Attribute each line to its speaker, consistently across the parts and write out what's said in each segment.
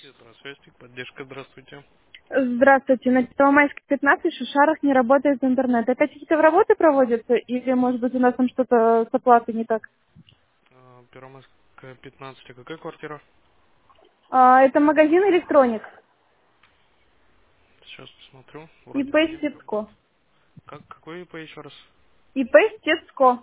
Speaker 1: Сестра связи, поддержка, здравствуйте.
Speaker 2: Здравствуйте. На Первомайской 15 в Шишарах не работает интернет. Опять какие-то работы проводятся? Или, может быть, у нас там что-то с оплатой не так?
Speaker 1: Первомайская 15, а какая квартира?
Speaker 2: Это магазин «Электроник».
Speaker 1: Сейчас посмотрю, вроде
Speaker 2: ИП
Speaker 1: бы нет.
Speaker 2: Стецко.
Speaker 1: Какой ИП еще раз?
Speaker 2: ИП Стецко.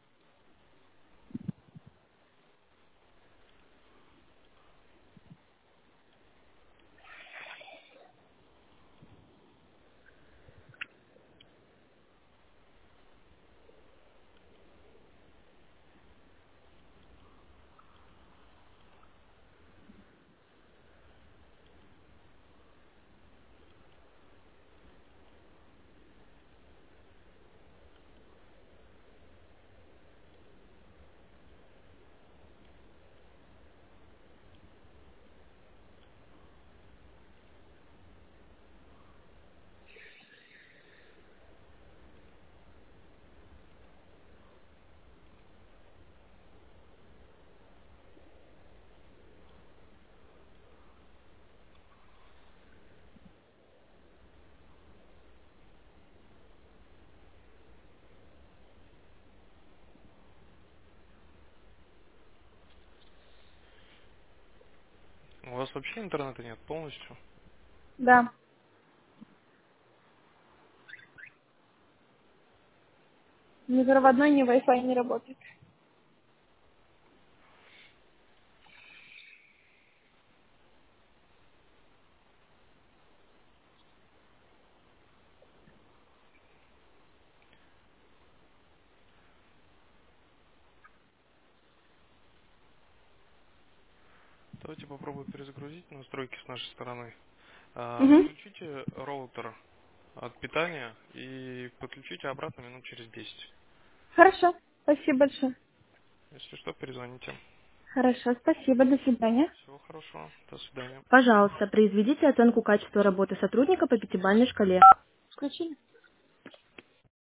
Speaker 1: У вас вообще интернета нет полностью?
Speaker 2: Да. Ни проводной, ни Wi-Fi не работает.
Speaker 1: Давайте попробую перезагрузить настройки с нашей стороны.
Speaker 2: Угу.
Speaker 1: Отключите роутер от питания и подключите обратно минут через 10.
Speaker 2: Хорошо. Спасибо большое.
Speaker 1: Если что, перезвоните.
Speaker 2: Хорошо. Спасибо. До свидания.
Speaker 1: Всего хорошего. До свидания.
Speaker 2: Пожалуйста, произведите оценку качества работы сотрудника по пятибалльной шкале. Включили?